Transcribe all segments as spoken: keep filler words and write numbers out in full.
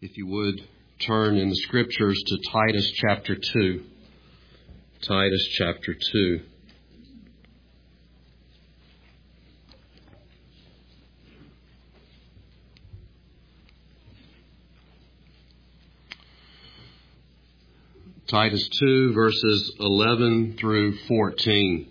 If you would turn in the Scriptures to Titus chapter two. Titus chapter two. Titus two, verses eleven through fourteen.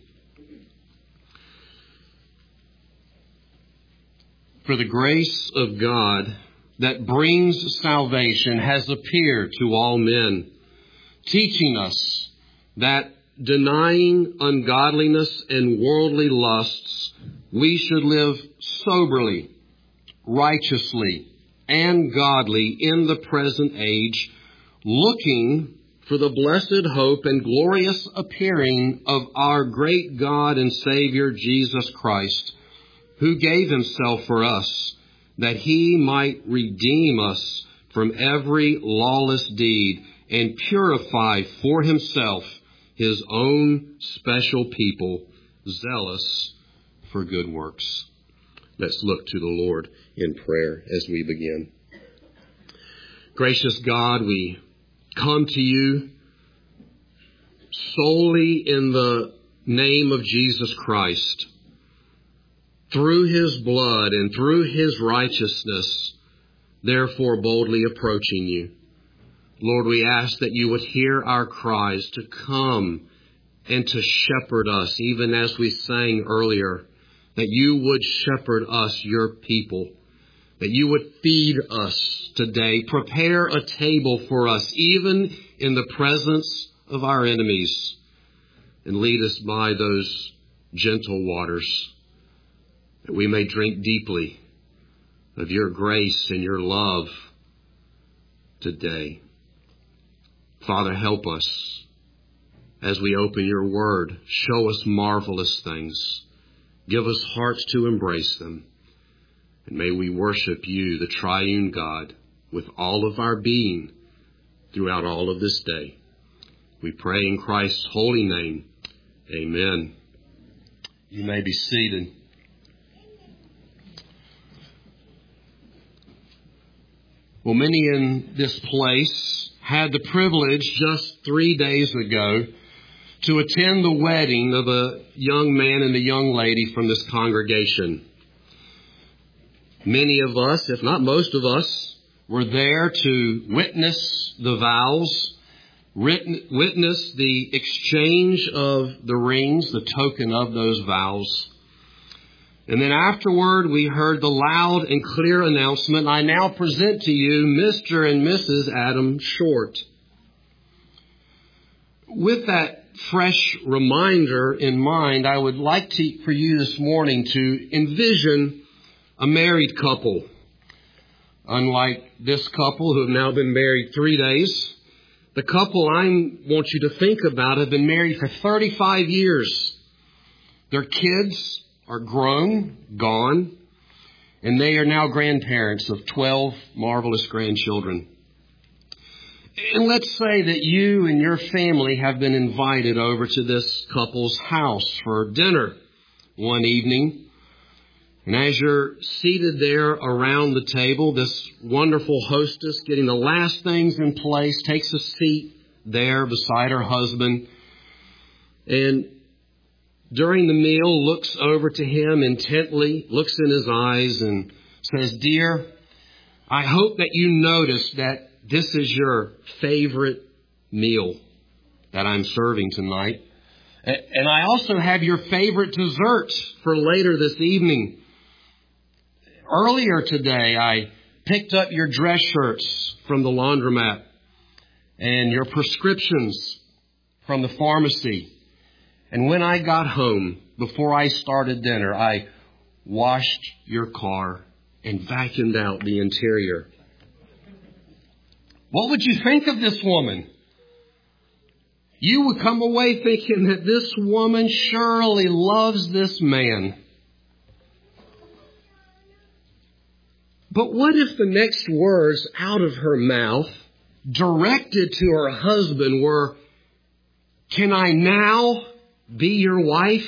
For the grace of God that brings salvation has appeared to all men, teaching us that denying ungodliness and worldly lusts, we should live soberly, righteously, and godly in the present age, looking for the blessed hope and glorious appearing of our great God and Savior Jesus Christ, who gave himself for us, that he might redeem us from every lawless deed and purify for himself his own special people, zealous for good works. Let's look to the Lord in prayer as we begin. Gracious God, we come to you solely in the name of Jesus Christ. Through his blood and through his righteousness, therefore boldly approaching you. Lord, we ask that you would hear our cries to come and to shepherd us, even as we sang earlier, that you would shepherd us, your people, that you would feed us today, prepare a table for us, even in the presence of our enemies, and lead us by those gentle waters, that we may drink deeply of your grace and your love today. Father, help us as we open your word. Show us marvelous things. Give us hearts to embrace them. And may we worship you, the triune God, with all of our being throughout all of this day. We pray in Christ's holy name. Amen. You may be seated. Well, many in this place had the privilege just three days ago to attend the wedding of a young man and a young lady from this congregation. Many of us, if not most of us, were there to witness the vows, witness the exchange of the rings, the token of those vows. And then afterward, we heard the loud and clear announcement, I now present to you Mister and Missus Adam Short. With that fresh reminder in mind, I would like to, for you this morning to envision a married couple. Unlike this couple who have now been married three days, the couple I want you to think about have been married for thirty-five years. Their kids are grown, gone, and they are now grandparents of twelve marvelous grandchildren. And let's say that you and your family have been invited over to this couple's house for dinner one evening. And as you're seated there around the table, this wonderful hostess, getting the last things in place, takes a seat there beside her husband, and during the meal, looks over to him intently, looks in his eyes and says, Dear, I hope that you noticed that this is your favorite meal that I'm serving tonight. And I also have your favorite dessert for later this evening. Earlier today, I picked up your dress shirts from the laundromat and your prescriptions from the pharmacy. And when I got home, before I started dinner, I washed your car and vacuumed out the interior. What would you think of this woman? You would come away thinking that this woman surely loves this man. But what if the next words out of her mouth, directed to her husband, were, Can I now be your wife?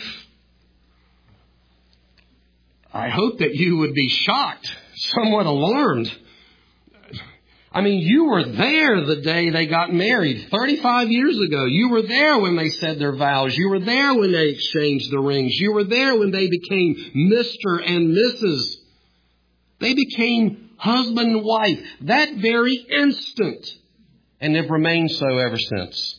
I hope that you would be shocked, somewhat alarmed. I mean, you were there the day they got married, thirty-five years ago. You were there when they said their vows. You were there when they exchanged the rings. You were there when they became Mister and Missus They became husband and wife that very instant, and have remained so ever since.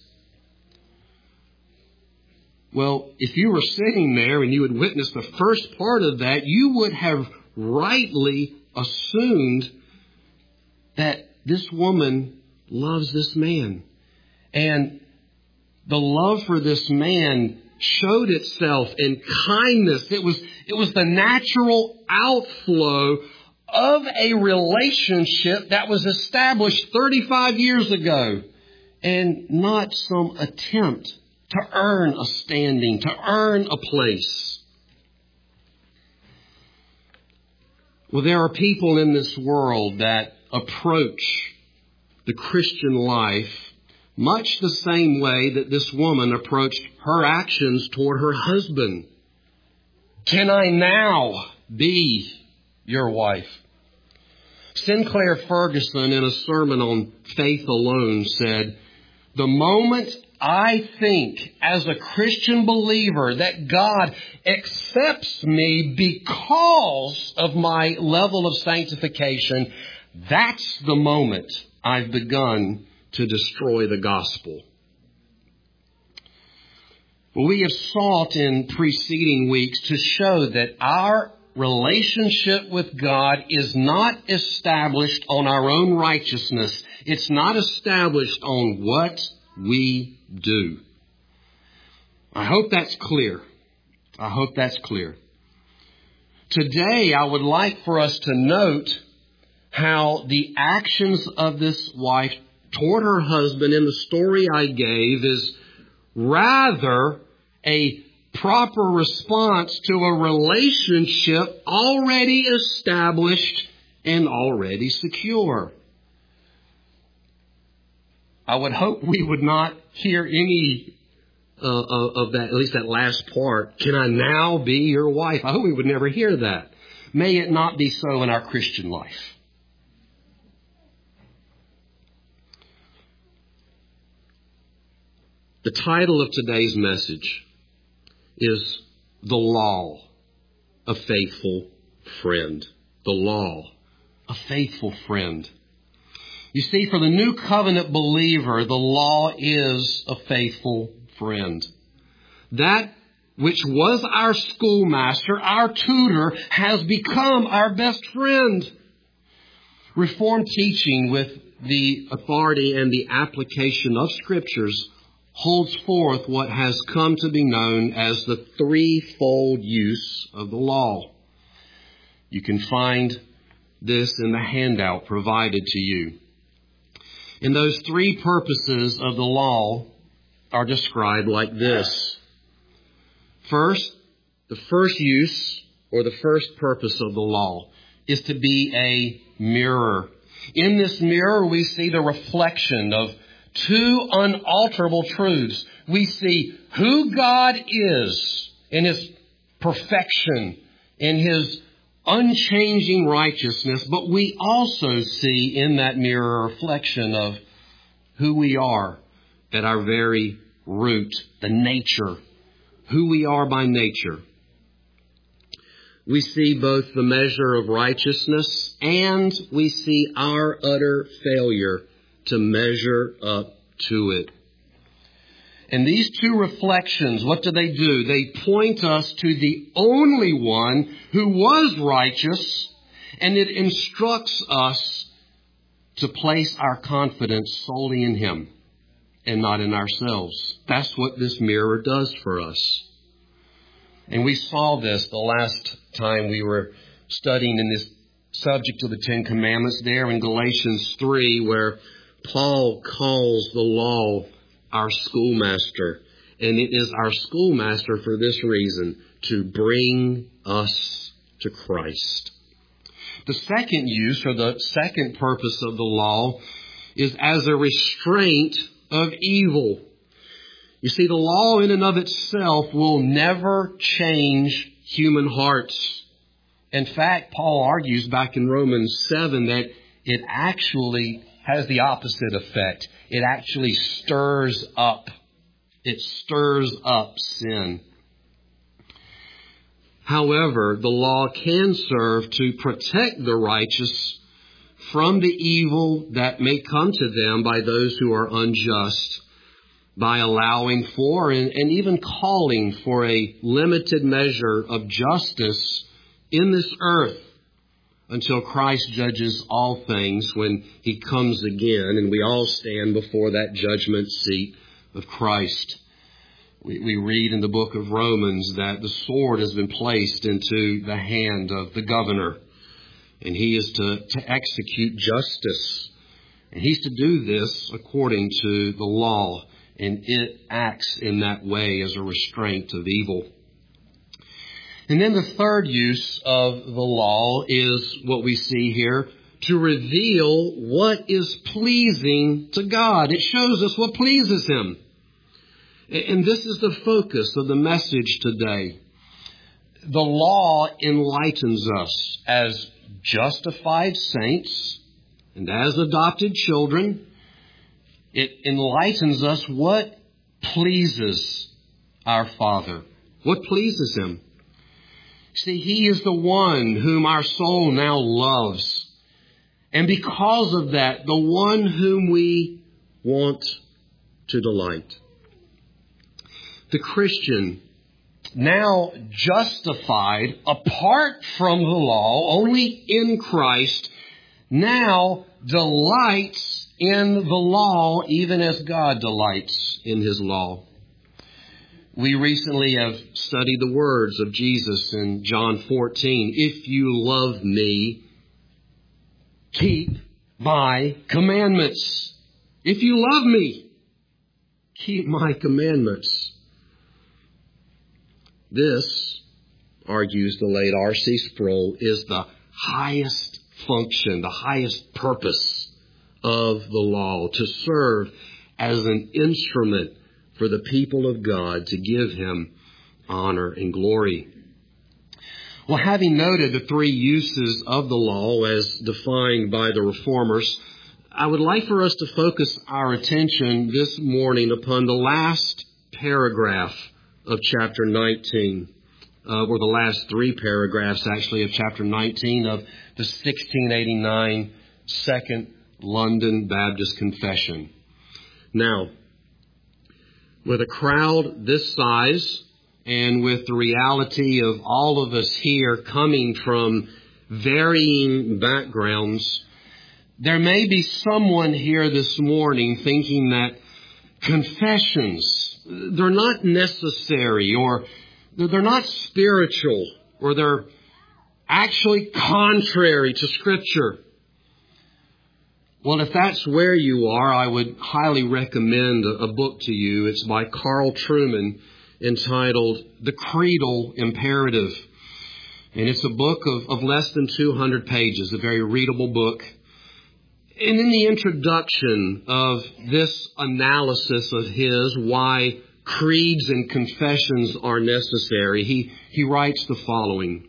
Well, if you were sitting there and you had witnessed the first part of that, you would have rightly assumed that this woman loves this man. And the love for this man showed itself in kindness. It was, it was the natural outflow of a relationship that was established thirty-five years ago, and not some attempt to earn a standing, to earn a place. Well, there are people in this world that approach the Christian life much the same way that this woman approached her actions toward her husband. Can I now be your wife? Sinclair Ferguson, in a sermon on faith alone, said, the moment I think as a Christian believer that God accepts me because of my level of sanctification, that's the moment I've begun to destroy the gospel. Well, we have sought in preceding weeks to show that our relationship with God is not established on our own righteousness. It's not established on what we do. I hope that's clear. I hope that's clear. Today, I would like for us to note how the actions of this wife toward her husband in the story I gave is rather a proper response to a relationship already established and already secure. I would hope we would not hear any uh, of that, at least that last part. Can I now be your wife? I hope we would never hear that. May it not be so in our Christian life. The title of today's message is The Law, a Faithful Friend. The Law, a Faithful Friend. You see, for the new covenant believer, the law is a faithful friend. That which was our schoolmaster, our tutor, has become our best friend. Reformed teaching with the authority and the application of Scriptures holds forth what has come to be known as the threefold use of the law. You can find this in the handout provided to you. And those three purposes of the law are described like this. First, the first use or the first purpose of the law is to be a mirror. In this mirror, we see the reflection of two unalterable truths. We see who God is in His perfection, in His unchanging righteousness, but we also see in that mirror a reflection of who we are at our very root, the nature, who we are by nature. We see both the measure of righteousness and we see our utter failure to measure up to it. And these two reflections, what do they do? They point us to the only one who was righteous, and it instructs us to place our confidence solely in Him and not in ourselves. That's what this mirror does for us. And we saw this the last time we were studying in this subject of the Ten Commandments there in Galatians three, where Paul calls the law our schoolmaster. And it is our schoolmaster for this reason, to bring us to Christ. The second use, or the second purpose of the law, is as a restraint of evil. You see, the law in and of itself will never change human hearts. In fact, Paul argues back in Romans seven that it actually has the opposite effect. It actually stirs up. It stirs up sin. However, the law can serve to protect the righteous from the evil that may come to them by those who are unjust, by allowing for and, and even calling for a limited measure of justice in this earth until Christ judges all things when he comes again and we all stand before that judgment seat of Christ. We, we read in the book of Romans that the sword has been placed into the hand of the governor, and he is to, to execute justice. And he's to do this according to the law, and it acts in that way as a restraint of evil. And then the third use of the law is what we see here, to reveal what is pleasing to God. It shows us what pleases him. And this is the focus of the message today. The law enlightens us as justified saints and as adopted children. It enlightens us what pleases our Father, what pleases him. See, he is the one whom our soul now loves. And because of that, the one whom we want to delight. The Christian, now justified apart from the law, only in Christ, now delights in the law even as God delights in his law. We recently have studied the words of Jesus in John fourteen. If you love me, keep my commandments. If you love me, keep my commandments. This, argues the late R C Sproul, is the highest function, the highest purpose of the law, to serve as an instrument for the people of God to give him honor and glory. Well, having noted the three uses of the law as defined by the Reformers, I would like for us to focus our attention this morning upon the last paragraph of chapter nineteen, uh, or the last three paragraphs actually of chapter nineteen of the sixteen eighty-nine Second London Baptist Confession. Now, with a crowd this size and with the reality of all of us here coming from varying backgrounds, there may be someone here this morning thinking that confessions, they're not necessary, or they're not spiritual, or they're actually contrary to Scripture. Well, if that's where you are, I would highly recommend a book to you. It's by Carl Trueman, entitled The Creedal Imperative. And it's a book of, of less than two hundred pages, a very readable book. And in the introduction of this analysis of his, why creeds and confessions are necessary, he, he writes the following.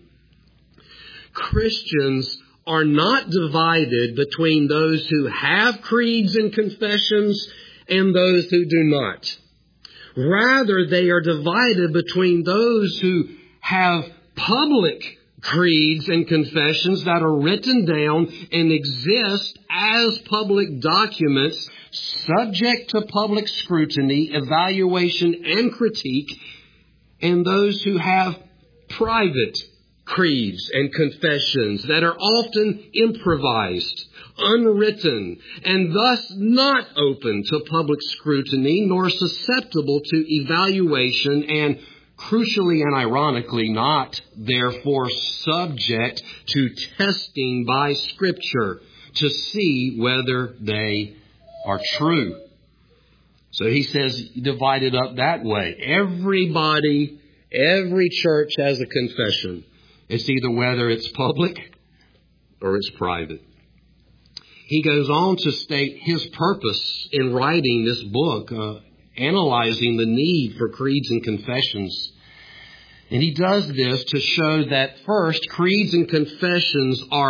Christians are not divided between those who have creeds and confessions and those who do not. Rather, they are divided between those who have public creeds and confessions that are written down and exist as public documents, subject to public scrutiny, evaluation, and critique, and those who have private creeds and confessions that are often improvised, unwritten, and thus not open to public scrutiny nor susceptible to evaluation, and crucially and ironically not therefore subject to testing by Scripture to see whether they are true. So he says, divided up that way. Everybody, every church has a confession. It's either whether it's public or it's private. He goes on to state his purpose in writing this book, uh, analyzing the need for creeds and confessions. And he does this to show that, first, creeds and confessions are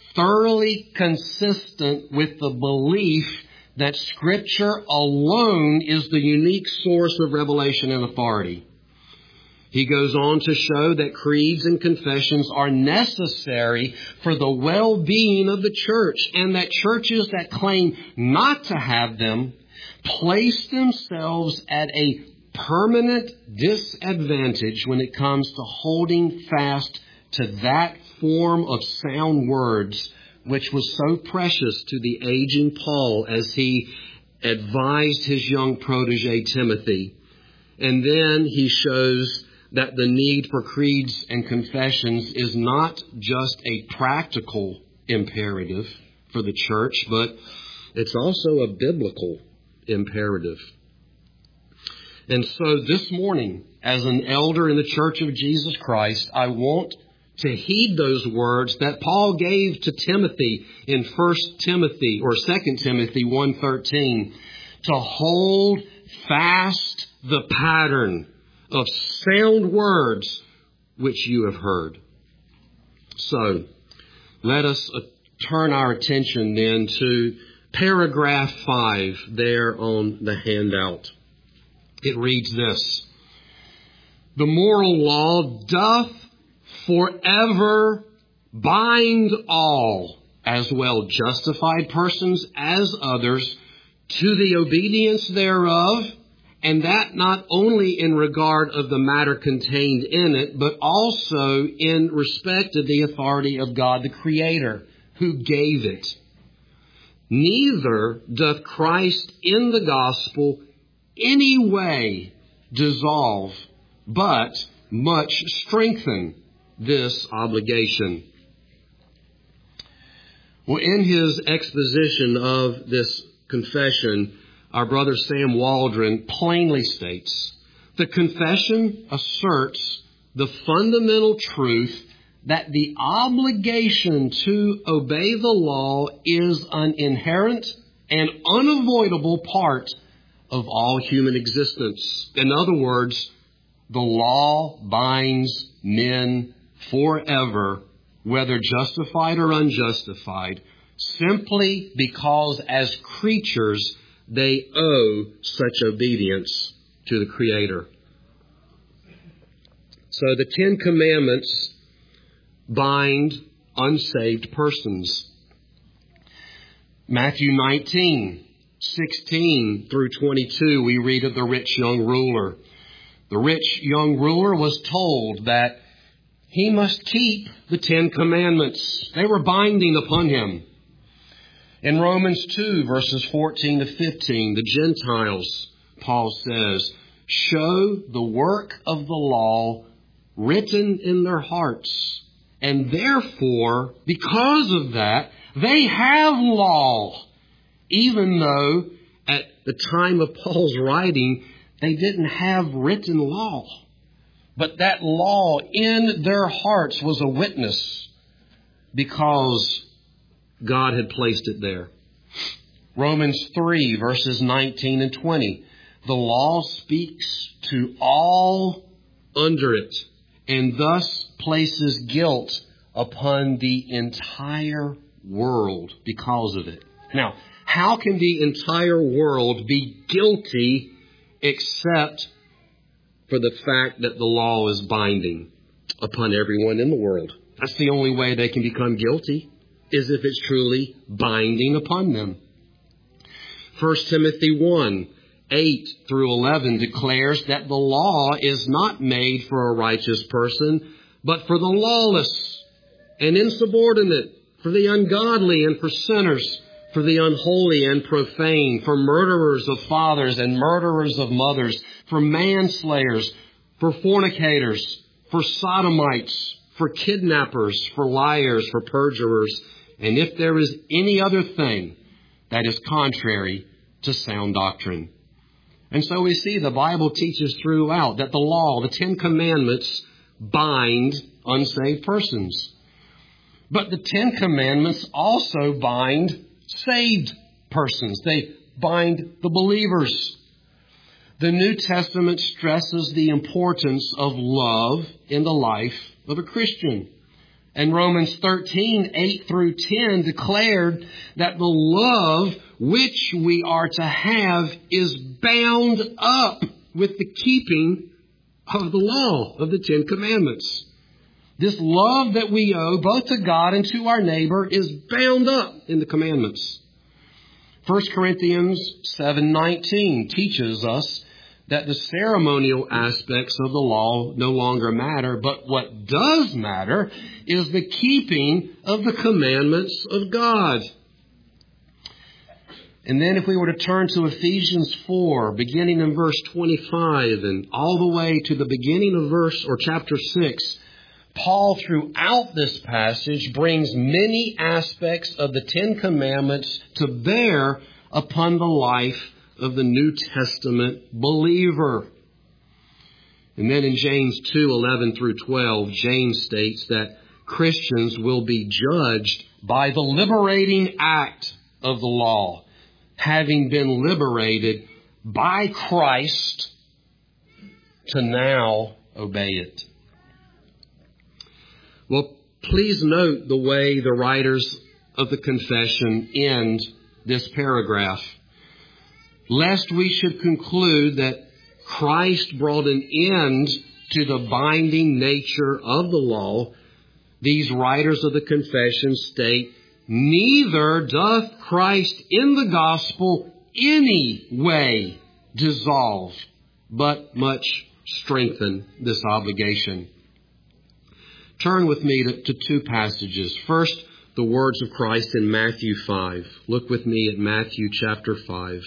thoroughly consistent with the belief that Scripture alone is the unique source of revelation and authority. He goes on to show that creeds and confessions are necessary for the well-being of the church, and that churches that claim not to have them place themselves at a permanent disadvantage when it comes to holding fast to that form of sound words which was so precious to the aging Paul as he advised his young protege Timothy. And then he shows that the need for creeds and confessions is not just a practical imperative for the church, but it's also a biblical imperative. And so this morning, as an elder in the Church of Jesus Christ, I want to heed those words that Paul gave to Timothy in First Timothy or Second Timothy one thirteen, to hold fast the pattern of sound words which you have heard. So, let us uh, turn our attention then to paragraph five there on the handout. It reads this: the moral law doth forever bind all, as well justified persons as others, to the obedience thereof, and that not only in regard of the matter contained in it, but also in respect of the authority of God the Creator, who gave it. Neither doth Christ in the gospel any way dissolve, but much strengthen this obligation. Well, in his exposition of this confession, our brother Sam Waldron plainly states, the confession asserts the fundamental truth that the obligation to obey the law is an inherent and unavoidable part of all human existence. In other words, the law binds men forever, whether justified or unjustified, simply because as creatures they owe such obedience to the Creator. So the Ten Commandments bind unsaved persons. Matthew nineteen, sixteen through twenty-two, we read of the rich young ruler. The rich young ruler was told that he must keep the Ten Commandments. They were binding upon him. In Romans two, verses fourteen to fifteen, the Gentiles, Paul says, show the work of the law written in their hearts. And therefore, because of that, they have law, even though at the time of Paul's writing, they didn't have written law. But that law in their hearts was a witness because God had placed it there. Romans three, verses nineteen and twenty. The law speaks to all under it, and thus places guilt upon the entire world because of it. Now, how can the entire world be guilty except for the fact that the law is binding upon everyone in the world? That's the only way they can become guilty, is if it's truly binding upon them. First Timothy one, eight through eleven declares that the law is not made for a righteous person, but for the lawless and insubordinate, for the ungodly and for sinners, for the unholy and profane, for murderers of fathers and murderers of mothers, for manslayers, for fornicators, for sodomites, for kidnappers, for liars, for perjurers, and if there is any other thing that is contrary to sound doctrine. And so we see the Bible teaches throughout that the law, the Ten Commandments, bind unsaved persons. But the Ten Commandments also bind saved persons. They bind the believers. The New Testament stresses the importance of love in the life of a Christian. And Romans thirteen, eight through ten declared that the love which we are to have is bound up with the keeping of the law of the Ten Commandments. This love that we owe both to God and to our neighbor is bound up in the commandments. First Corinthians seven nineteen teaches us that the ceremonial aspects of the law no longer matter, but what does matter is the keeping of the commandments of God. And then if we were to turn to Ephesians four, beginning in verse twenty-five and all the way to the beginning of verse or chapter six, Paul throughout this passage brings many aspects of the Ten Commandments to bear upon the life of the New Testament believer. And then in James two, eleven through twelve, James states that Christians will be judged by the liberating act of the law, having been liberated by Christ to now obey it. Well, please note the way the writers of the confession end this paragraph. Lest we should conclude that Christ brought an end to the binding nature of the law, these writers of the confession state, neither doth Christ in the gospel any way dissolve, but much strengthen this obligation. Turn with me to, to two passages. First, the words of Christ in Matthew five. Look with me at Matthew chapter five.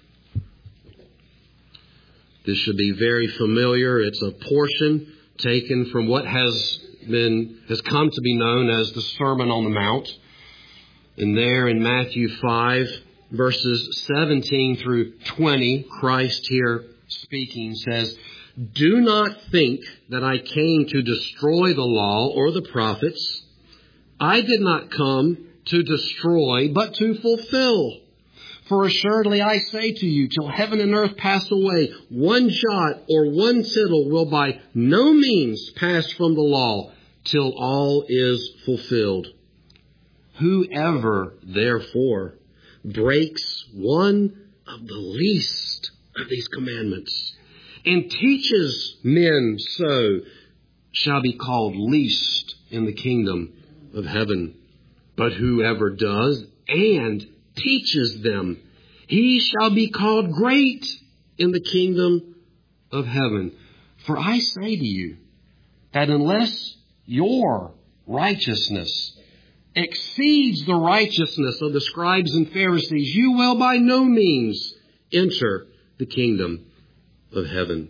This should be very familiar. It's a portion taken from what has been, has come to be known as the Sermon on the Mount. And there in Matthew five, verses seventeen through twenty, Christ here speaking says, "Do not think that I came to destroy the law or the prophets. I did not come to destroy, but to fulfill. For assuredly I say to you, till heaven and earth pass away, one jot or one tittle will by no means pass from the law till all is fulfilled. Whoever, therefore, breaks one of the least of these commandments and teaches men so shall be called least in the kingdom of heaven. But whoever does and teaches them, he shall be called great in the kingdom of heaven. For I say to you that unless your righteousness exceeds the righteousness of the scribes and Pharisees, you will by no means enter the kingdom of heaven."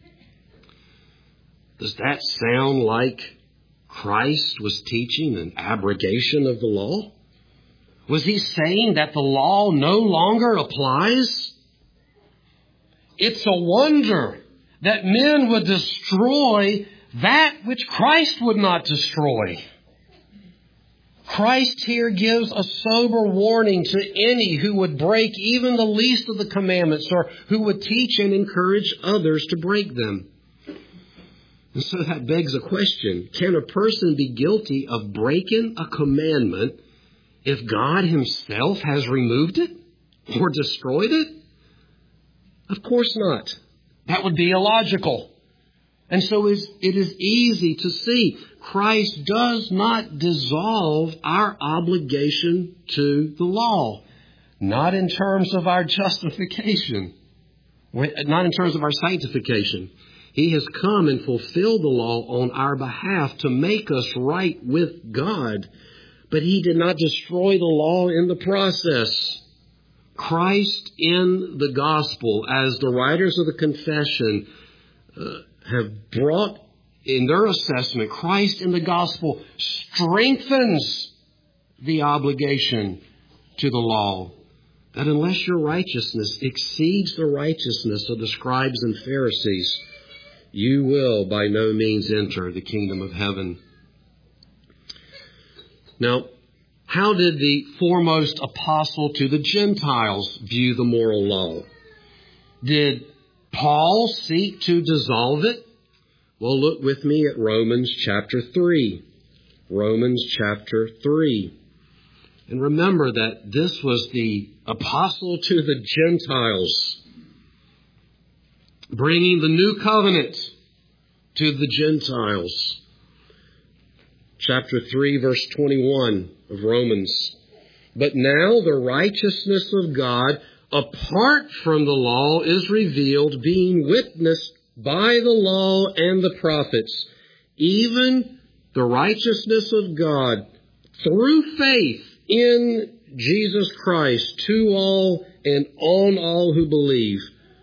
Does that sound like Christ was teaching an abrogation of the law? Was he saying that the law no longer applies? It's a wonder that men would destroy that which Christ would not destroy. Christ here gives a sober warning to any who would break even the least of the commandments or who would teach and encourage others to break them. And so that begs a question. Can a person be guilty of breaking a commandment if God himself has removed it or destroyed it? Of course not. That would be illogical. And so it is easy to see Christ does not dissolve our obligation to the law. Not in terms of our justification. Not in terms of our sanctification. He has come and fulfilled the law on our behalf to make us right with God. But he did not destroy the law in the process. Christ in the gospel, as the writers of the confession uh, have brought in their assessment, Christ in the gospel strengthens the obligation to the law. That unless your righteousness exceeds the righteousness of the scribes and Pharisees, you will by no means enter the kingdom of heaven. Now, how did the foremost apostle to the Gentiles view the moral law? Did Paul seek to dissolve it? Well, look with me at Romans chapter three. Romans chapter three. And remember that this was the apostle to the Gentiles, bringing the new covenant to the Gentiles. Chapter three, verse twenty-one of Romans. But now the righteousness of God apart from the law is revealed, being witnessed by the law and the prophets, even the righteousness of God through faith in Jesus Christ to all and on all who believe.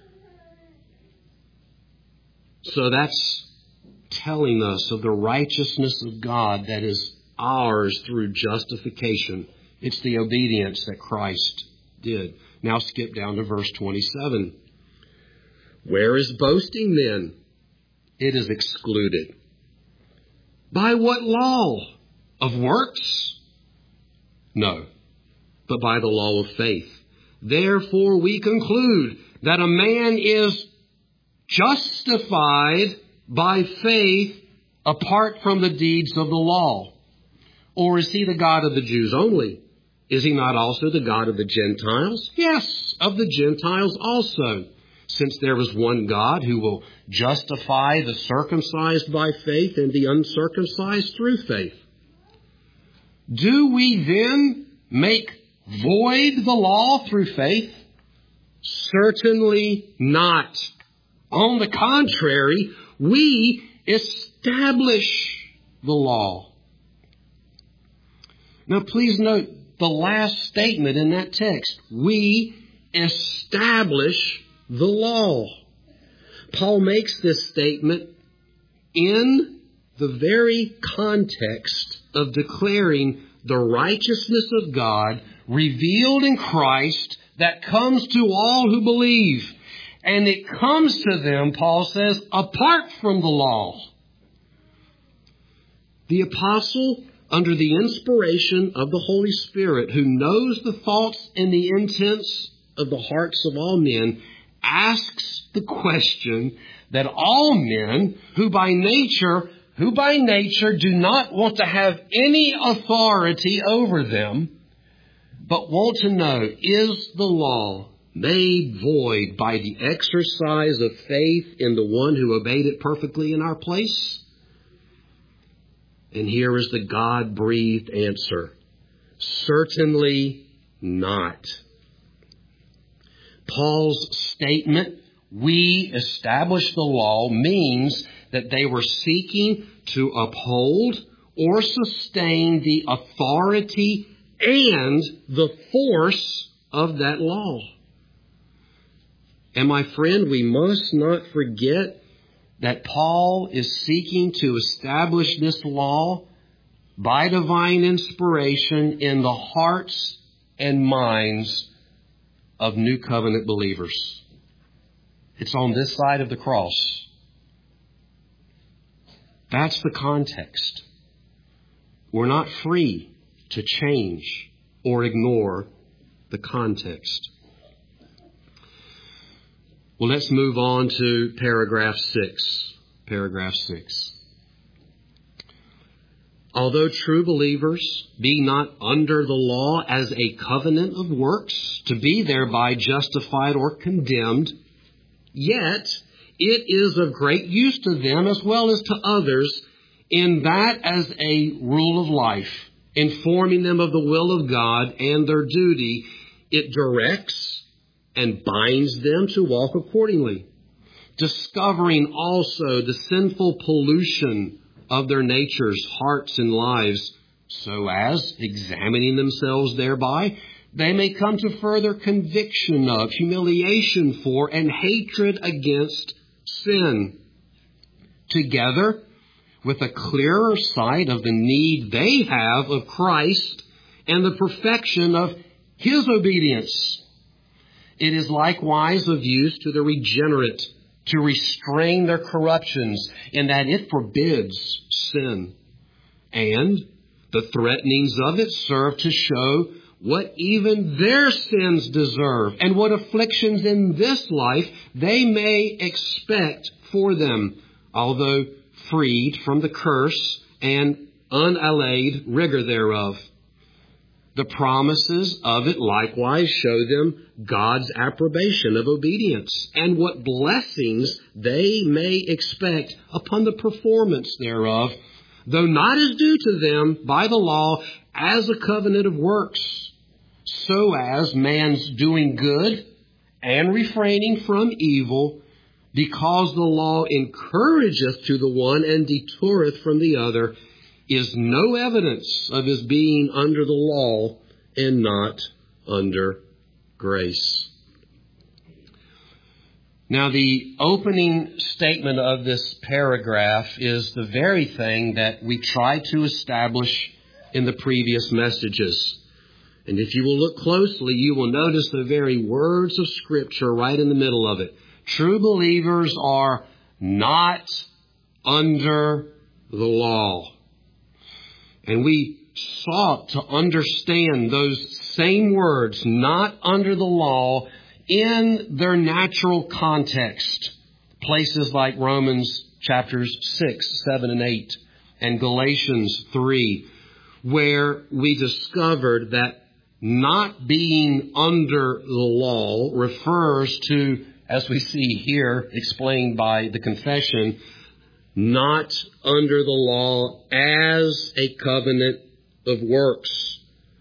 So that's telling us of the righteousness of God that is ours through justification. It's the obedience that Christ did. Now skip down to verse twenty-seven. Where is boasting then? It is excluded. By what law? Of works? No, but by the law of faith. Therefore we conclude that a man is justified by faith apart from the deeds of the law. Or is he the God of the Jews only? Is he not also the God of the Gentiles? Yes, of the Gentiles also, since there is one God who will justify the circumcised by faith and the uncircumcised through faith. Do we then make void the law through faith? Certainly not. On the contrary, we establish the law. Now please note the last statement in that text. We establish the law. Paul makes this statement in the very context of declaring the righteousness of God revealed in Christ that comes to all who believe. And it comes to them, Paul says, apart from the law. The apostle, under the inspiration of the Holy Spirit, who knows the thoughts and the intents of the hearts of all men, asks the question that all men who by nature, who by nature do not want to have any authority over them, but want to know, is the law made void by the exercise of faith in the one who obeyed it perfectly in our place? And here is the God-breathed answer. Certainly not. Paul's statement, we establish the law, means that they were seeking to uphold or sustain the authority and the force of that law. And my friend, we must not forget that Paul is seeking to establish this law by divine inspiration in the hearts and minds of New Covenant believers. It's on this side of the cross. That's the context. We're not free to change or ignore the context. Well, let's move on to paragraph six. Paragraph six. Although true believers be not under the law as a covenant of works, to be thereby justified or condemned, yet it is of great use to them as well as to others, in that as a rule of life, informing them of the will of God and their duty, it directs and binds them to walk accordingly, discovering also the sinful pollution of their natures, hearts, and lives, so as, examining themselves thereby, they may come to further conviction of, humiliation for, and hatred against sin, together with a clearer sight of the need they have of Christ and the perfection of His obedience. It is likewise of use to the regenerate to restrain their corruptions, in that it forbids sin. And the threatenings of it serve to show what even their sins deserve and what afflictions in this life they may expect for them, although freed from the curse and unallayed rigor thereof. The promises of it likewise show them God's approbation of obedience and what blessings they may expect upon the performance thereof, though not as due to them by the law as a covenant of works, so as man's doing good and refraining from evil, because the law encourageth to the one and deterreth from the other, is no evidence of his being under the law and not under grace. Now, the opening statement of this paragraph is the very thing that we tried to establish in the previous messages. And if you will look closely, you will notice the very words of Scripture right in the middle of it. True believers are not under the law. And we sought to understand those same words, not under the law, in their natural context. Places like Romans chapters six, seven, and eight, and Galatians three, where we discovered that not being under the law refers to, as we see here explained by the confession, not under the law as a covenant of works.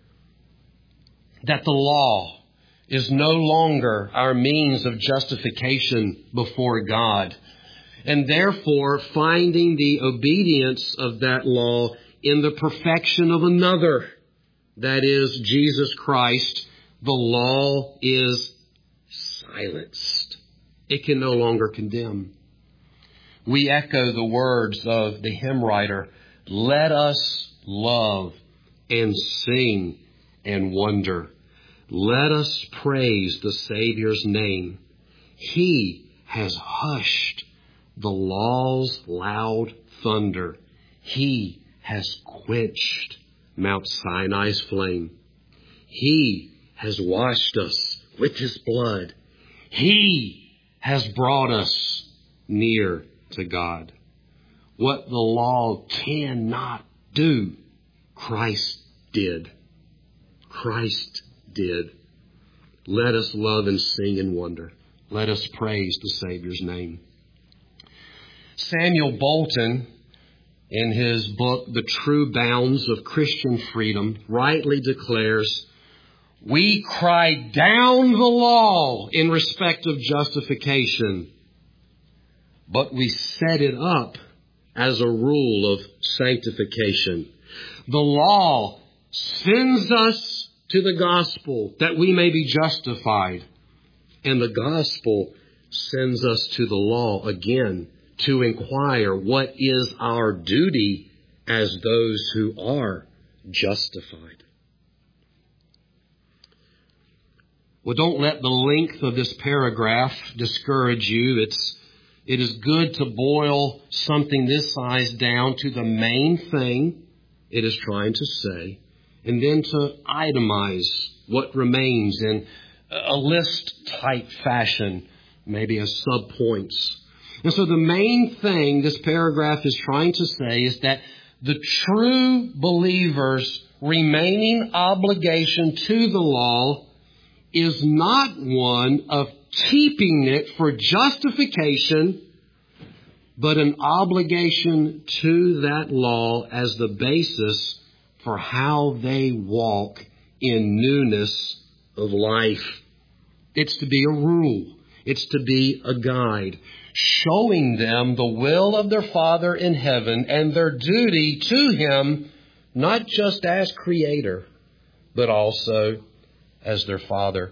That the law is no longer our means of justification before God, and therefore finding the obedience of that law in the perfection of another, that is, Jesus Christ, the law is silenced. It can no longer condemn. We echo the words of the hymn writer, "Let us love and sing and wonder. Let us praise the Savior's name. He has hushed the law's loud thunder. He has quenched Mount Sinai's flame. He has washed us with His blood. He has brought us near to God." What the law cannot do, Christ did. Christ did. Let us love and sing and wonder. Let us praise the Savior's name. Samuel Bolton, in his book, The True Bounds of Christian Freedom, rightly declares, "We cry down the law in respect of justification, but we set it up as a rule of sanctification." The law sends us to the gospel that we may be justified, and the gospel sends us to the law again to inquire what is our duty as those who are justified. Well, don't let the length of this paragraph discourage you. It's, it is good to boil something this size down to the main thing it is trying to say, and then to itemize what remains in a list-type fashion, maybe as sub-points. And so the main thing this paragraph is trying to say is that the true believer's remaining obligation to the law is not one of keeping it for justification, but an obligation to that law as the basis for how they walk in newness of life. It's to be a rule. It's to be a guide, showing them the will of their Father in heaven and their duty to Him, not just as Creator, but also as their Father.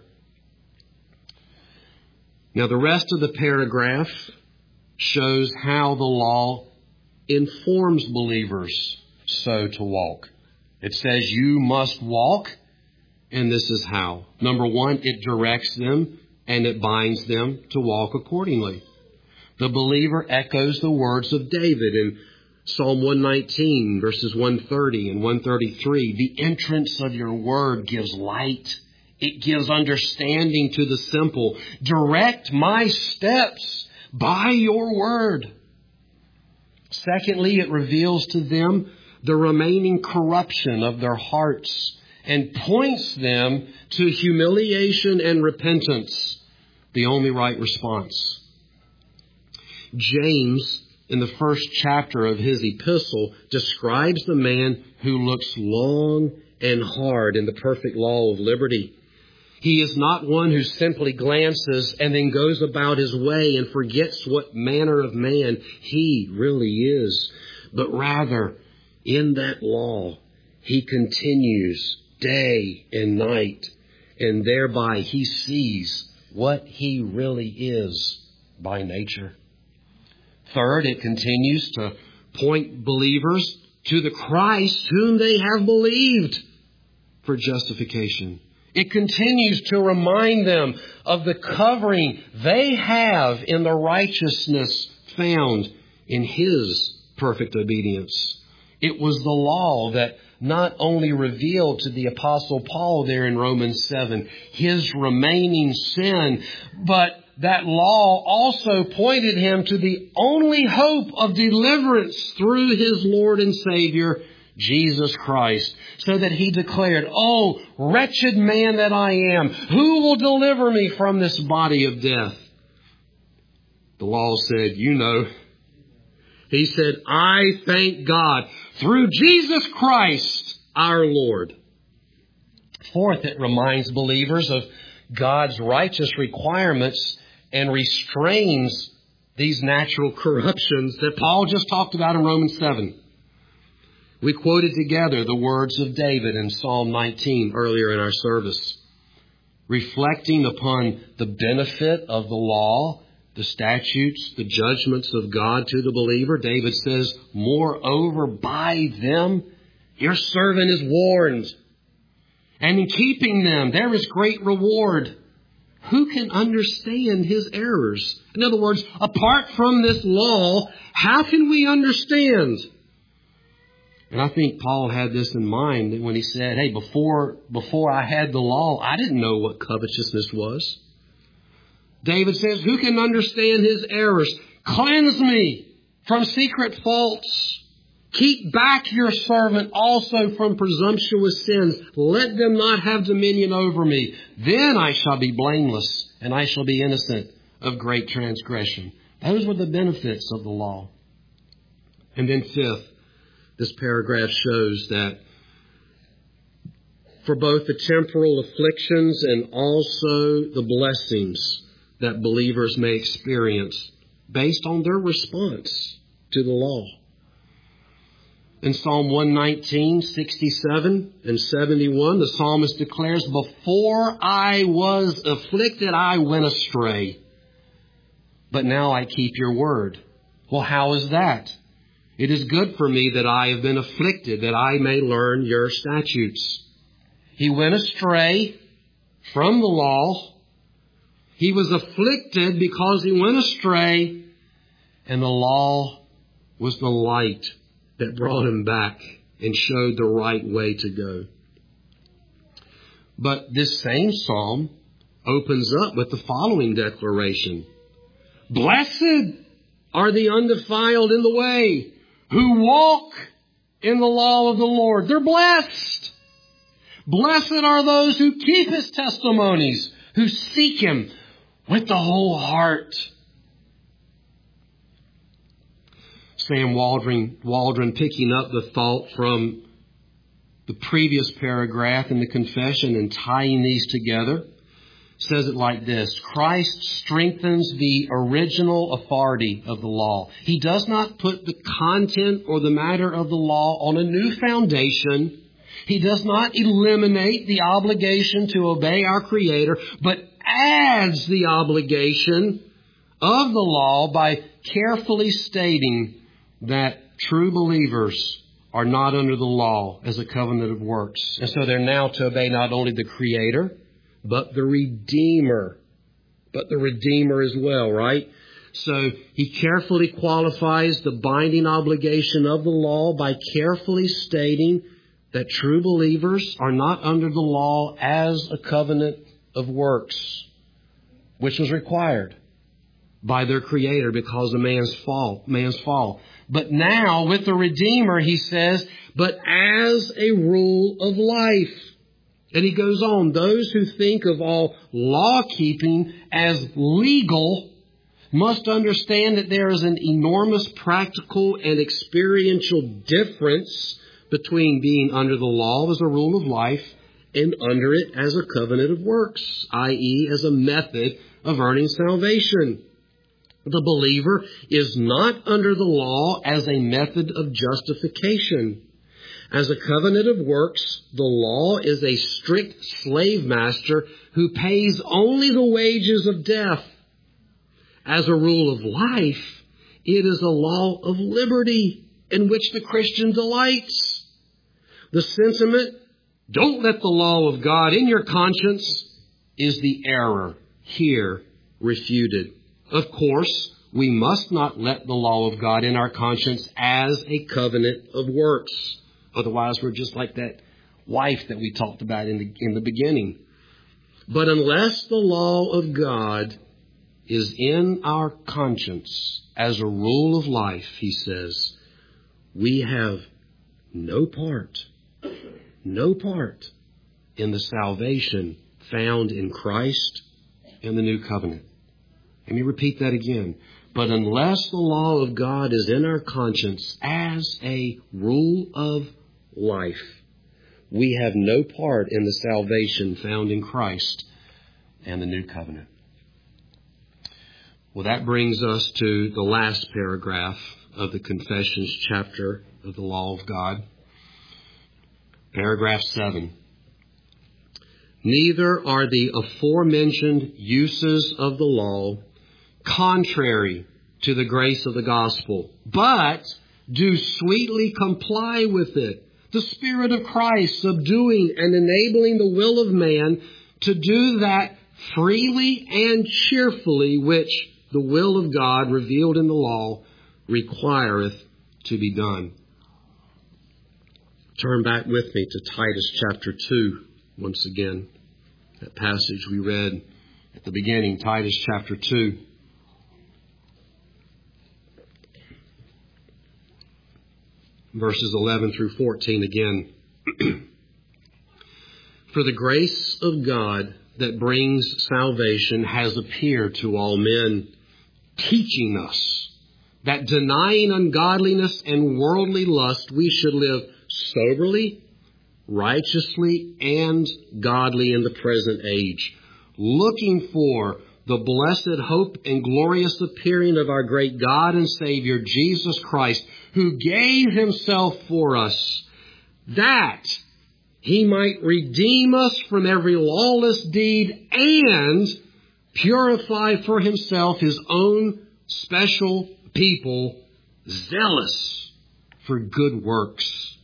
Now, the rest of the paragraph shows how the law informs believers so to walk. It says you must walk, and this is how. Number one, it directs them and it binds them to walk accordingly. The believer echoes the words of David in Psalm one nineteen, verses one thirty and one thirty-three. The entrance of your word gives light. It gives understanding to the simple. Direct my steps by your word. Secondly, it reveals to them the remaining corruption of their hearts and points them to humiliation and repentance, the only right response. James, in the first chapter of his epistle, describes the man who looks long and hard in the perfect law of liberty. He is not one who simply glances and then goes about his way and forgets what manner of man he really is, but rather in that law he continues day and night, and thereby he sees what he really is by nature. Third, it continues to point believers to the Christ whom they have believed for justification. It continues to remind them of the covering they have in the righteousness found in His perfect obedience. It was the law that not only revealed to the Apostle Paul there in Romans seven his remaining sin, but that law also pointed him to the only hope of deliverance through his Lord and Savior, Jesus Christ, so that he declared, "Oh, wretched man that I am, who will deliver me from this body of death?" The law said, you know. He said, "I thank God through Jesus Christ our Lord." Fourth, it reminds believers of God's righteous requirements and restrains these natural corruptions that Paul just talked about in Romans seven. We quoted together the words of David in Psalm nineteen earlier in our service. Reflecting upon the benefit of the law, the statutes, the judgments of God to the believer, David says, "Moreover, by them your servant is warned. And in keeping them, there is great reward. Who can understand his errors?" In other words, apart from this law, how can we understand? And I think Paul had this in mind when he said, hey, before, before I had the law, I didn't know what covetousness was. David says, who can understand his errors? Cleanse me from secret faults. Keep back your servant also from presumptuous sins. Let them not have dominion over me. Then I shall be blameless, and I shall be innocent of great transgression. Those were the benefits of the law. And then fifth, this paragraph shows that for both the temporal afflictions and also the blessings that believers may experience based on their response to the law. In Psalm one nineteen, sixty-seven and seventy-one, the psalmist declares, "Before I was afflicted, I went astray, but now I keep your word." Well, how is that? "It is good for me that I have been afflicted, that I may learn your statutes." He went astray from the law. He was afflicted because he went astray, and the law was the light that brought him back and showed the right way to go. But this same psalm opens up with the following declaration: "Blessed are the undefiled in the way, who walk in the law of the Lord." They're blessed. Blessed are those who keep His testimonies, who seek Him with the whole heart. Sam Waldron, Waldron, picking up the thought from the previous paragraph in the confession and tying these together, says it like this: Christ strengthens the original authority of the law. He does not put the content or the matter of the law on a new foundation. He does not eliminate the obligation to obey our Creator, but adds the obligation of the law by carefully stating that true believers are not under the law as a covenant of works. And so they're now to obey not only the Creator, but the Redeemer. But the Redeemer as well, right? So he carefully qualifies the binding obligation of the law by carefully stating that true believers are not under the law as a covenant of works, which was required. by their Creator because of man's fall, man's fall. But now, with the Redeemer, he says, but as a rule of life. And he goes on, those who think of all law-keeping as legal must understand that there is an enormous practical and experiential difference between being under the law as a rule of life and under it as a covenant of works, that is, as a method of earning salvation. The believer is not under the law as a method of justification. As a covenant of works, the law is a strict slave master who pays only the wages of death. As a rule of life, it is a law of liberty in which the Christian delights. The sentiment, don't let the law of God in your conscience, is the error here refuted. Of course, we must not let the law of God in our conscience as a covenant of works. Otherwise, we're just like that wife that we talked about in the, in the beginning. But unless the law of God is in our conscience as a rule of life, he says, we have no part, no part in the salvation found in Christ and the new covenant. Let me repeat that again. But unless the law of God is in our conscience as a rule of life, we have no part in the salvation found in Christ and the new covenant. Well, that brings us to the last paragraph of the Confessions chapter of the law of God. Paragraph seven. Neither are the aforementioned uses of the law contrary to the grace of the gospel, but do sweetly comply with it. The Spirit of Christ subduing and enabling the will of man to do that freely and cheerfully which the will of God revealed in the law requireth to be done. Turn back with me to Titus chapter two once again. That passage we read at the beginning, Titus chapter two. Verses eleven through fourteen again. For the grace of God that brings salvation has appeared to all men, teaching us that denying ungodliness and worldly lust, we should live soberly, righteously, and godly in the present age, looking for the blessed hope and glorious appearing of our great God and Savior, Jesus Christ, who gave himself for us, that he might redeem us from every lawless deed and purify for himself his own special people, zealous for good works.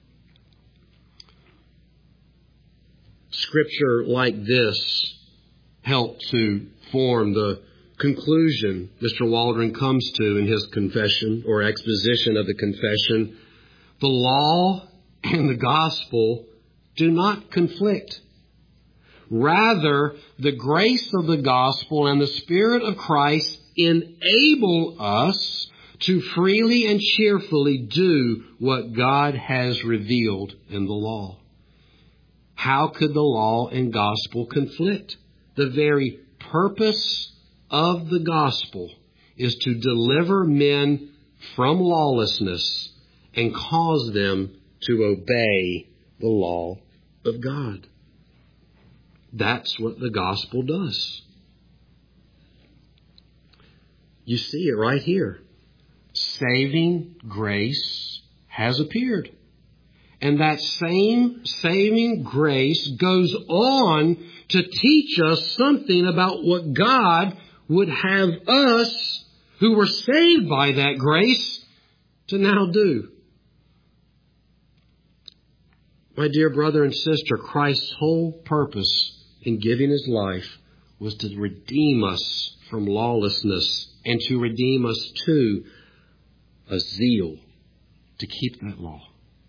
Scripture like this helped to form the conclusion Mister Waldron comes to in his confession or exposition of the confession. The law and the gospel do not conflict. Rather, the grace of the gospel and the Spirit of Christ enable us to freely and cheerfully do what God has revealed in the law. How could the law and gospel conflict? The very purpose of the gospel is to deliver men from lawlessness and cause them to obey the law of God. That's what the gospel does. You see it right here. Saving grace has appeared. And that same saving grace goes on to teach us something about what God would have us, who were saved by that grace, to now do. My dear brother and sister, Christ's whole purpose in giving his life was to redeem us from lawlessness and to redeem us to a zeal to keep that law.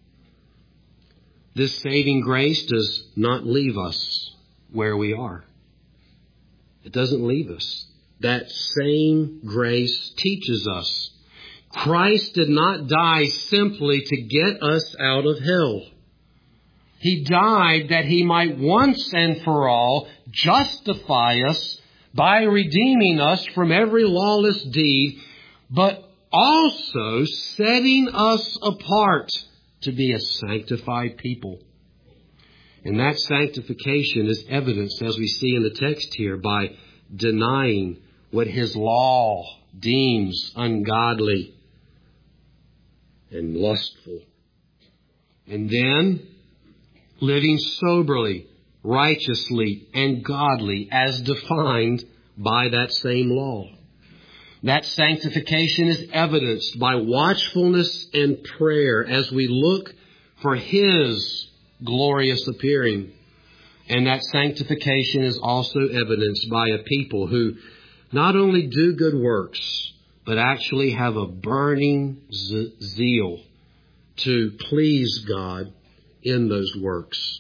This saving grace does not leave us where we are. It doesn't leave us. that same grace teaches us. Christ did not die simply to get us out of hell. He died that He might once and for all justify us by redeeming us from every lawless deed, but also setting us apart to be a sanctified people. And that sanctification is evidenced, as we see in the text here, by denying what His law deems ungodly and lustful. And then living soberly, righteously, and godly as defined by that same law. That sanctification is evidenced by watchfulness and prayer as we look for His glorious appearing. And that sanctification is also evidenced by a people who not only do good works, but actually have a burning z- zeal to please God in those works.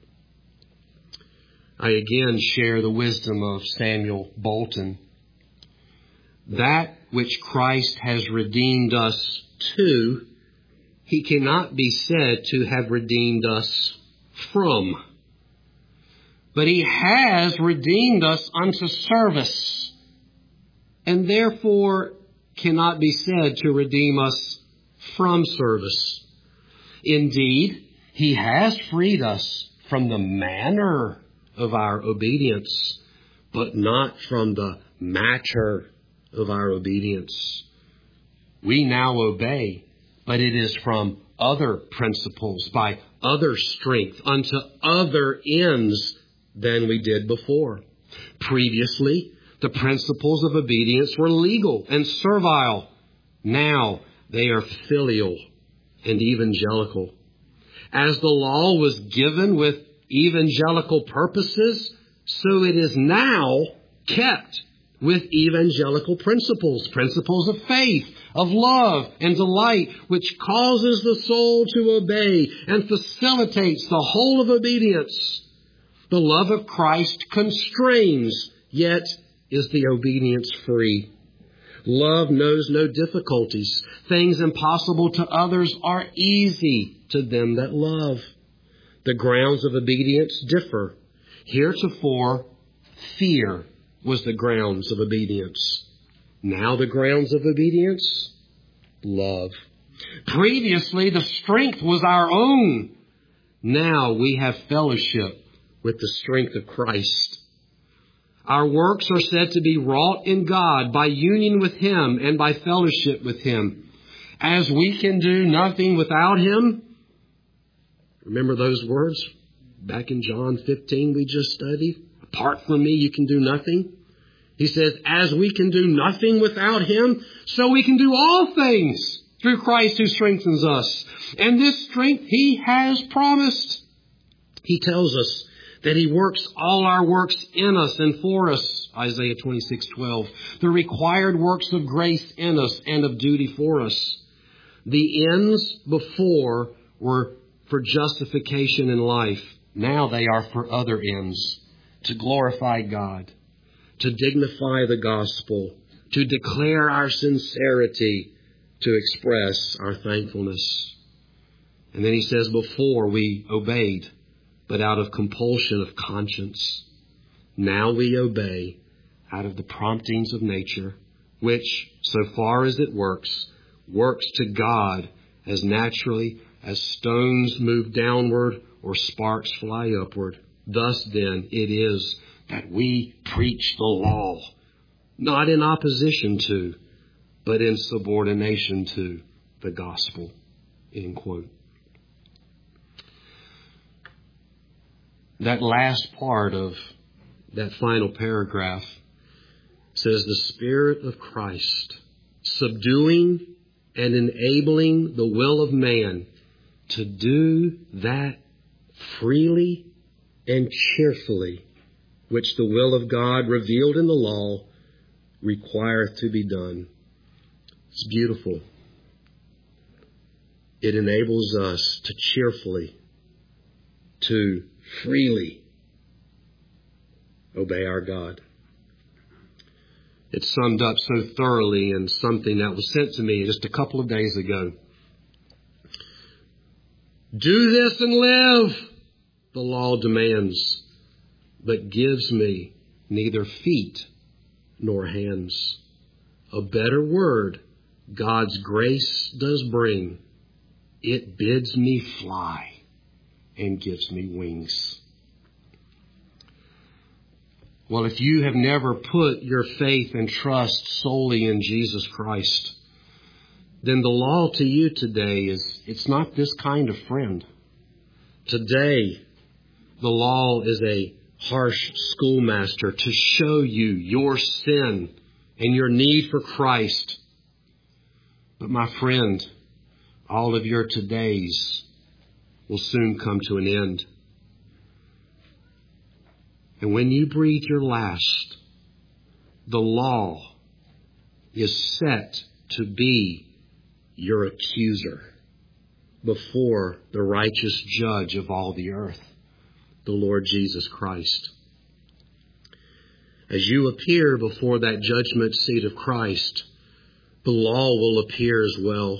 I again share the wisdom of Samuel Bolton. That which Christ has redeemed us to, He cannot be said to have redeemed us from. But He has redeemed us unto service, and therefore cannot be said to redeem us from service. Indeed, He has freed us from the manner of our obedience, but not from the matter of our obedience. We now obey, but it is from other principles, by other strength, unto other ends than we did before. Previously, the principles of obedience were legal and servile. Now they are filial and evangelical. As the law was given with evangelical purposes, so it is now kept with evangelical principles, principles of faith, of love and delight, which causes the soul to obey and facilitates the whole of obedience. The love of Christ constrains, yet is the obedience free. Love knows no difficulties. Things impossible to others are easy to them that love. The grounds of obedience differ. Heretofore, fear was the grounds of obedience. Now the grounds of obedience? Love. Previously, the strength was our own. Now we have fellowship with the strength of Christ. Our works are said to be wrought in God by union with Him and by fellowship with Him. As we can do nothing without Him. Remember those words back in John fifteen we just studied? Apart from me, you can do nothing. He says, as we can do nothing without Him, so we can do all things through Christ who strengthens us. And this strength He has promised. He tells us that He works all our works in us and for us, Isaiah twenty-six twelve. The required works of grace in us and of duty for us. The ends before were for justification in life. Now they are for other ends. To glorify God, to dignify the gospel, to declare our sincerity, to express our thankfulness. And then he says, before we obeyed, but out of compulsion of conscience. Now we obey out of the promptings of nature, which, so far as it works, works to God as naturally as stones move downward or sparks fly upward. Thus then it is that we preach the law, not in opposition to, but in subordination to the gospel. End quote. That last part of that final paragraph says the Spirit of Christ subduing and enabling the will of man to do that freely and cheerfully, which the will of God revealed in the law requireth to be done. It's beautiful. It enables us to cheerfully, to freely obey our God. It's summed up so thoroughly in something that was sent to me just a couple of days ago. Do this and live, the law demands, but gives me neither feet nor hands. A better word God's grace does bring. It bids me fly and gives me wings. Well, if you have never put your faith and trust solely in Jesus Christ, then the law to you today is, it's not this kind of friend. Today, the law is a harsh schoolmaster to show you your sin and your need for Christ. But my friend, all of your todays will soon come to an end. And when you breathe your last, the law is set to be your accuser before the righteous judge of all the earth, the Lord Jesus Christ. As you appear before that judgment seat of Christ, the law will appear as well.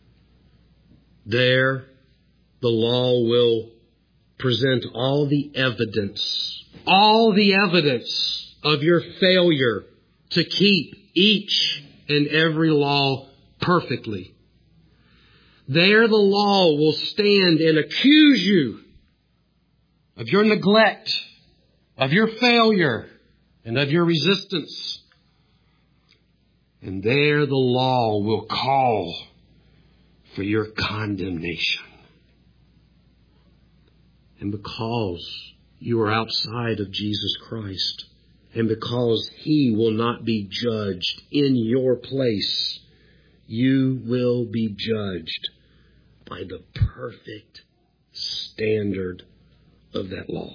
There, the law will present all the evidence, all the evidence of your failure to keep each and every law perfectly. There the law will stand and accuse you of your neglect, of your failure, and of your resistance. And there the law will call for your condemnation. And because you are outside of Jesus Christ, and because He will not be judged in your place, you will be judged by the perfect standard of that law.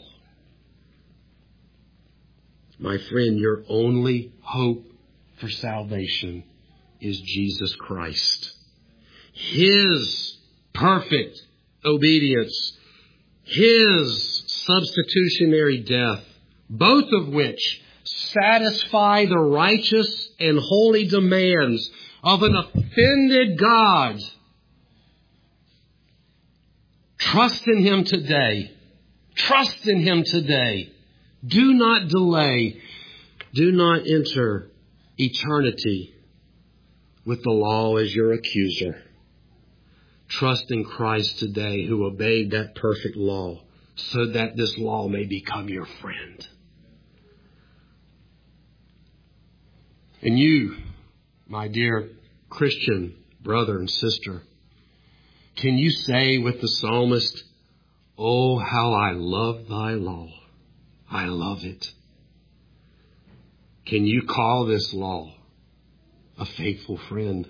My friend, your only hope for salvation is Jesus Christ. His perfect obedience, His substitutionary death, both of which satisfy the righteous and holy demands of an offended God. Trust in Him today. Trust in Him today. Do not delay. Do not enter eternity with the law as your accuser. Trust in Christ today, who obeyed that perfect law, so that this law may become your friend. And you, my dear Christian brother and sister, can you say with the psalmist, "Oh, how I love thy law. I love it." Can you call this law a faithful friend?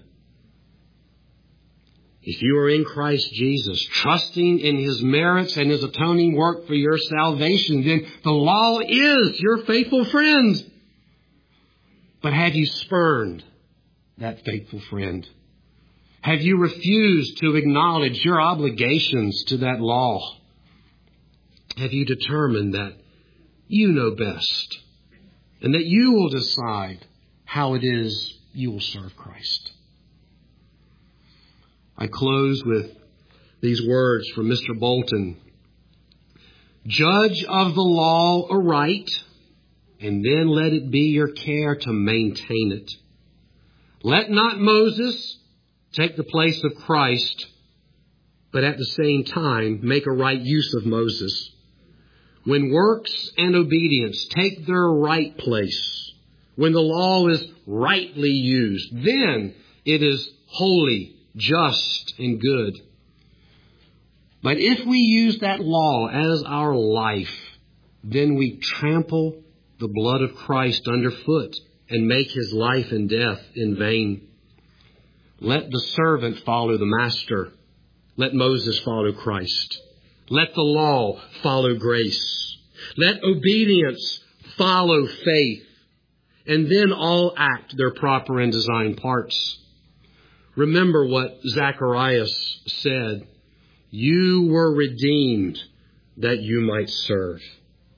If you are in Christ Jesus, trusting in His merits and His atoning work for your salvation, then the law is your faithful friend. But have you spurned that faithful friend? Have you refused to acknowledge your obligations to that law? Have you determined that you know best and that you will decide how it is you will serve Christ? I close with these words from Mister Bolton. Judge of the law aright, and then let it be your care to maintain it. Let not Moses take the place of Christ, but at the same time make a right use of Moses. When works and obedience take their right place, when the law is rightly used, then it is holy, just, and good. But if we use that law as our life, then we trample the blood of Christ underfoot and make His life and death in vain. Let the servant follow the master. Let Moses follow Christ. Let the law follow grace. Let obedience follow faith. And then all act their proper and designed parts. Remember what Zacharias said. You were redeemed that you might serve.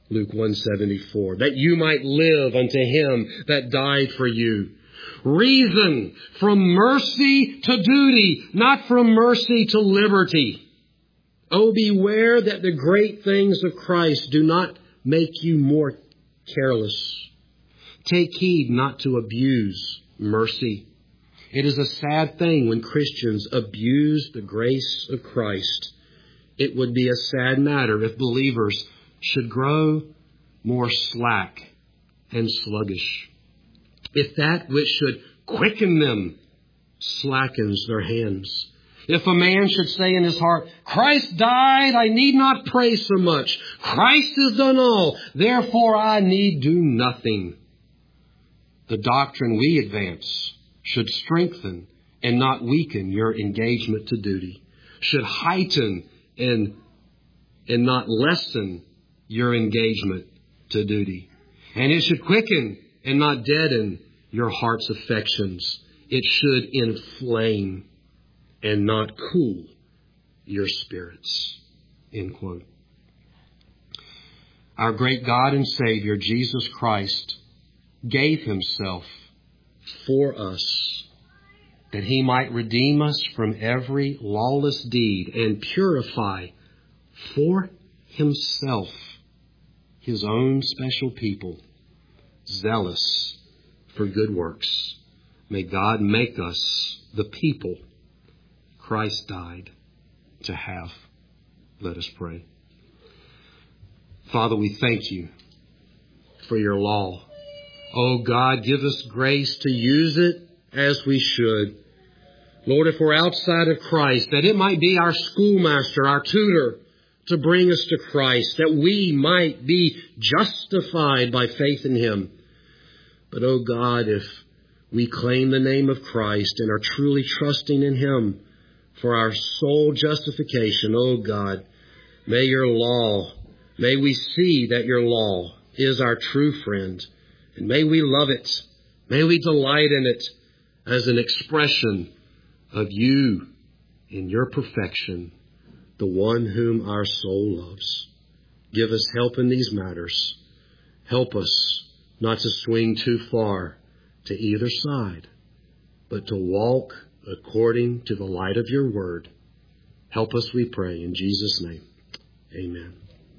Luke one seventy-four. That you might live unto him that died for you. Reason from mercy to duty, not from mercy to liberty. Oh, beware that the great things of Christ do not make you more careless. Take heed not to abuse mercy. It is a sad thing when Christians abuse the grace of Christ. It would be a sad matter if believers should grow more slack and sluggish. If that which should quicken them slackens their hands. If a man should say in his heart, Christ died, I need not pray so much. Christ has done all, therefore I need do nothing. The doctrine we advance should strengthen and not weaken your engagement to duty, should heighten and, and not lessen your engagement to duty. And it should quicken and not deaden your heart's affections. It should inflame and not cool your spirits. End quote. Our great God and Savior, Jesus Christ, gave himself for us that he might redeem us from every lawless deed and purify for himself his own special people, zealous for good works. May God make us the people Christ died to have. Let us pray. Father, we thank you for your law. Oh God, give us grace to use it as we should. Lord, if we're outside of Christ, that it might be our schoolmaster, our tutor, to bring us to Christ, that we might be justified by faith in him. But oh God, if we claim the name of Christ and are truly trusting in him for our soul justification, oh God, may your law, may we see that your law is our true friend. And may we love it. May we delight in it as an expression of you in your perfection, the one whom our soul loves. Give us help in these matters. Help us not to swing too far to either side, but to walk according to the light of your word. Help us, we pray, in Jesus' name. Amen.